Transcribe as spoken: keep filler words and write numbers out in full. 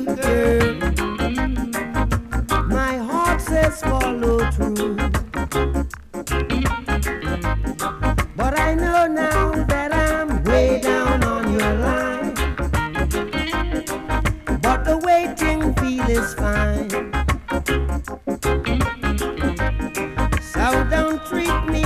girl. My heart says follow through, but I know now that I'm way down on your line. But the waiting feel is fine. So don't treat me